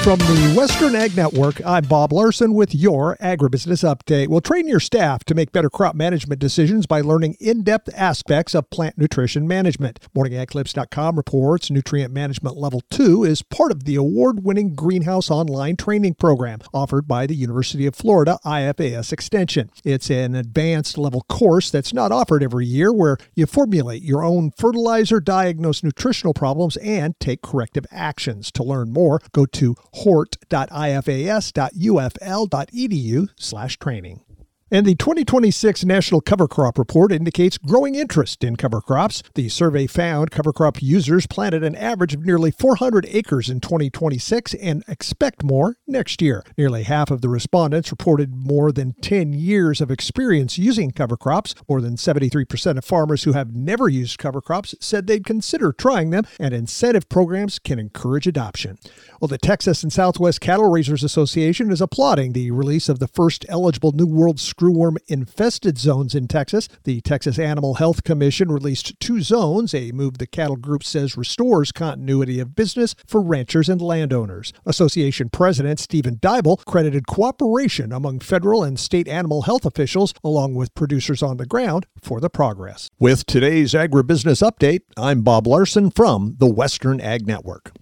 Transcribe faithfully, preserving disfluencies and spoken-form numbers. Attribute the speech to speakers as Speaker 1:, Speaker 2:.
Speaker 1: From the Western Ag Network, I'm Bob Larson with your Agribusiness Update. We'll train your staff to make better crop management decisions by learning in-depth aspects of plant nutrition management. morning ag clips dot com reports Nutrient Management Level two is part of the award-winning Greenhouse Online training program offered by the University of Florida I F A S Extension. It's an advanced level course that's not offered every year where you formulate your own fertilizer, diagnose nutritional problems, and take corrective actions. To learn more, go to hort dot I F A S dot U F L dot E D U slash training. And the twenty twenty-six National Cover Crop Report indicates growing interest in cover crops. The survey found cover crop users planted an average of nearly four hundred acres in twenty twenty-six and expect more next year. Nearly half of the respondents reported more than ten years of experience using cover crops. More than seventy-three percent of farmers who have never used cover crops said they'd consider trying them, and incentive programs can encourage adoption. Well, the Texas and Southwest Cattle Raisers Association is applauding the release of the first eligible New World screwworm-infested zones in Texas. The Texas Animal Health Commission released two zones, a move the cattle group says restores continuity of business for ranchers and landowners. Association President Stephen Dybel credited cooperation among federal and state animal health officials, along with producers on the ground, for the progress. With today's Agribusiness Update, I'm Bob Larson from the Western Ag Network.